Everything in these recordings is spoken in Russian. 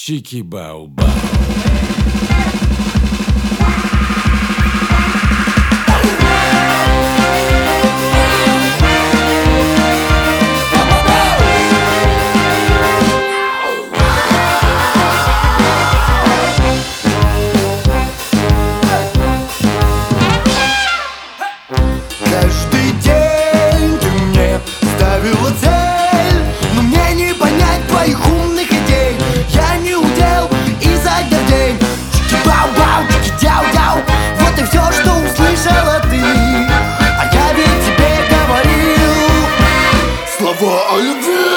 Чики-бау-бау. Каждый день ты мне ставила цель, но мне не понять твоих умных идей. Я не удел изо дня в день. Чики-бау-бау, чики-дяу-дяу, вот и все, что услышала ты. А я ведь тебе говорил слова о любви,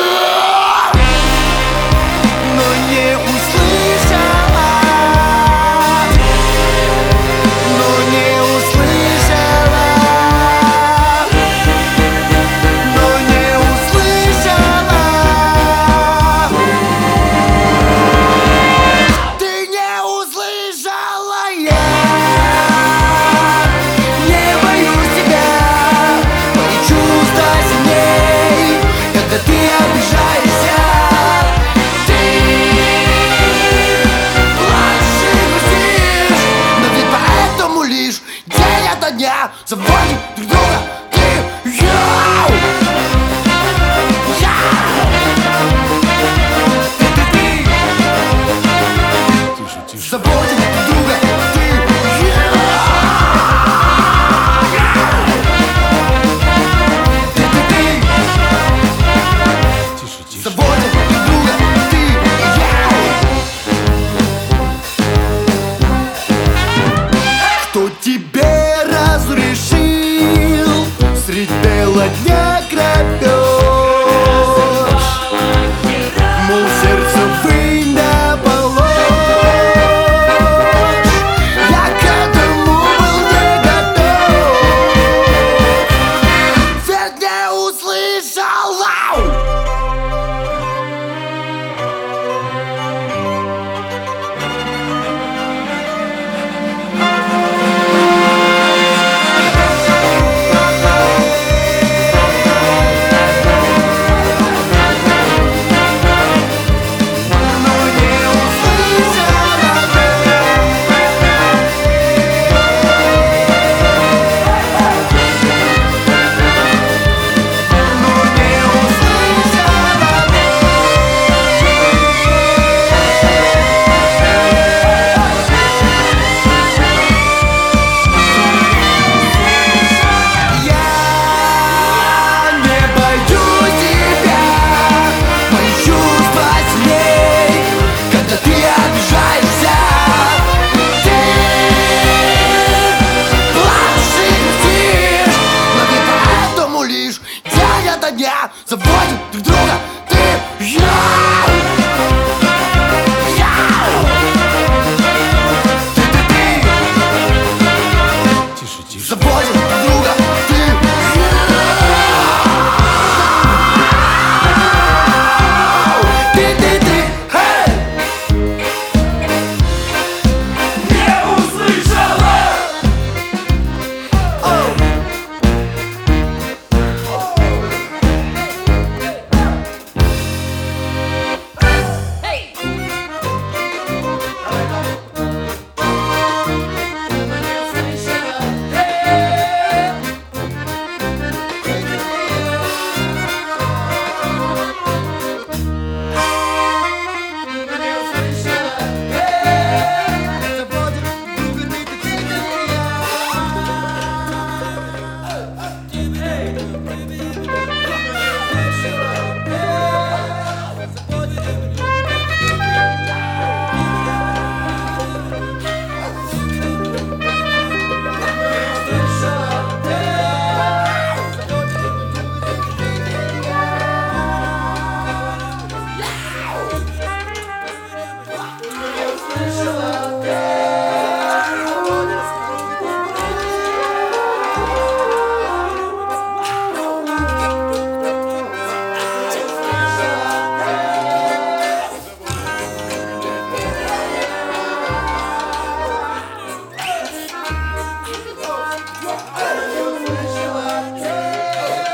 но не услышала, но не услышала, но не услышала. Ты не услышала, я не боюсь тебя, мои чувства сильней, когда ты обижаешься. Ты плачешь и грустишь, но ведь поэтому лишь день ото дня заводим друг друга. Ты, я, Тише, тише. заводим друг друга. Ты, Тише, тише. заводим друг друга. Ты, кто тебе разрешил средь бела дня грабеж? Мол, сердце вынь да положь. Я к этому был не готов, ведь не услышала. Я не боюсь тебя, мои чувства сильней, когда ты обижаешься. Ты плачешь и грустишь, но ведь поэтому лишь день ото дня заводим друг друга. Ты, Тише, тише. заводим друг друга. Ты, ты, эй! Не услышала!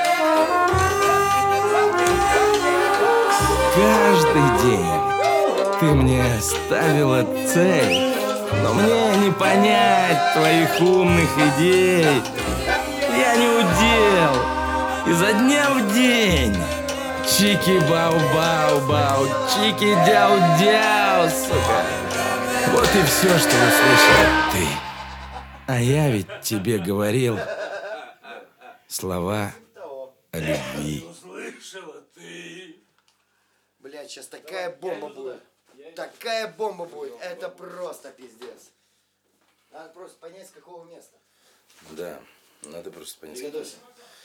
Каждый день. Ты мне ставила цель, но мне не понять твоих умных идей. Я не удел, изо дня в день. Чики-бау-бау-бау, чики-дяу-дяу, сука. Вот и все, что услышал ты. А я ведь тебе говорил слова о любви. Слышала ты? Блядь, сейчас такая бомба будет. Такая бомба будет. Это просто пиздец. Надо просто понять, с какого места. Да, надо просто понять. Приготовься.